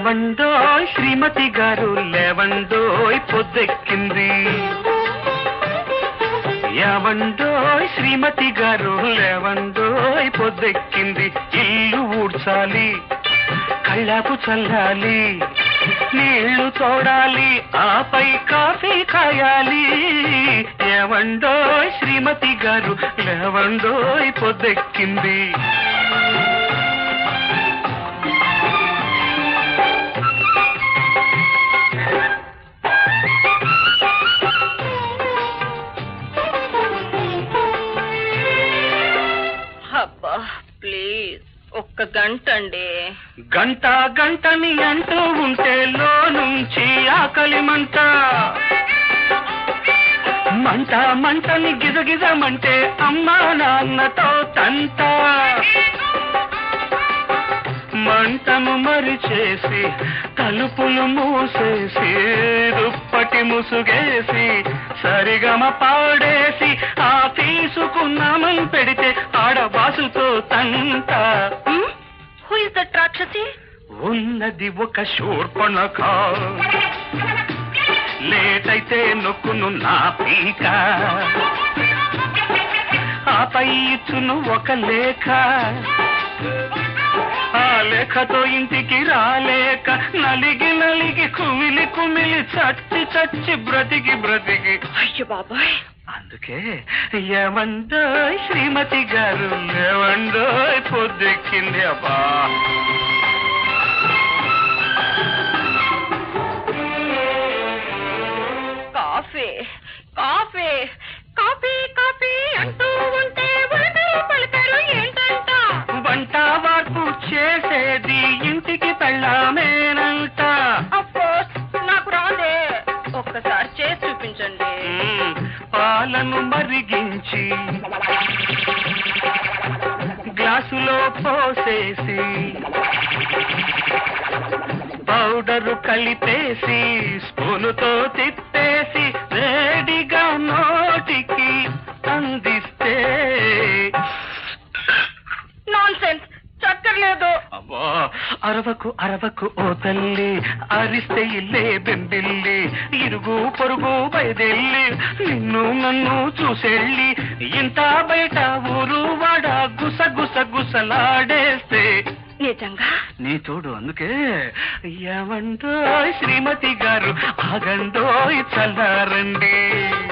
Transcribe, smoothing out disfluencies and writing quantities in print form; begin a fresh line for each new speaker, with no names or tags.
లేవండోయ్ శ్రీమతి గారు లేవండోయ్ పొద్దెక్కింది. యావండోయ్ శ్రీమతి గారు లేవండోయ్ పొద్దెక్కింది. ఇల్లు ఊడ్చాలి, కళ్ళాపు చల్లాలి, నీళ్లు తోడాలి, ఆపై కాఫీ కాయాలి. ఏవండోయ్ శ్రీమతి గారు లేవండోయ్ పొద్దెక్కింది.
అబ్బా ప్లీజ్ ఒక్క గంట అండి.
గంట గంటని అంటూ ఉంటే లో నుంచి ఆకలి మంట, మంట మంటని గిజగిజమంటే అమ్మా నాన్నతో తంట. మంటను మరిచేసి తలుపులు మూసేసి దుప్పటి ముసుగేసి సరిగమ పాడేసి ఆ తీసుకున్నామని పెడితే ఆడవాసుతో తంట.
హూ ఇస్ దట్ రాక్షసి?
ఉన్నది ఒక శూర్పణఖ, లేటైతే నొక్కును నా పీక, ఆపై ఇచ్చును ఒక లేఖ. ఆ లేఖతో ఇంటికి రాలేక నలిగి నలిగి కుమిలి కుమిలి చచ్చి చచ్చి బ్రతికి బ్రతికి.
అయ్యో బాబాయ్,
అందుకే ఏమండోయ్ శ్రీమతి గారు లేవండోయ్ పొద్దెక్కింది. అబ్బా
కాఫీ కాఫీ కాఫీ కాఫీ అంటూ ఉంటే పలికారు ఏంటంట?
వంట వార్పు చేసేది ఇంటికి పెళ్ళామేనంట.
అఫ్కోర్స్ నాకు రాదే, ఒక్కసారి చేసి చూపించండి.
పాలను మరిగించి గ్లాసులో పోసేసి పౌడరు కలిపేసి స్పూనుతో తిప్పేసి వేడిగా నోటికి అందిస్తే.
నాన్సెన్స్, చక్కర్లేదు.
అబ్బా అరవకు అరవకు ఓ తల్లి, అరిస్తే ఇల్లే బెంబిల్లి, ఇరుగు పొరుగు బయదెల్లి నిన్ను నన్ను చూసెళ్ళి ఇంత బయట ఊరు వాడ గుస గుస గుసలాడేస్తే.
నిజంగా
నీ తోడు. అందుకే ఏమండోయ్ శ్రీమతి గారు ఆగండోయ్ చల్లారండి.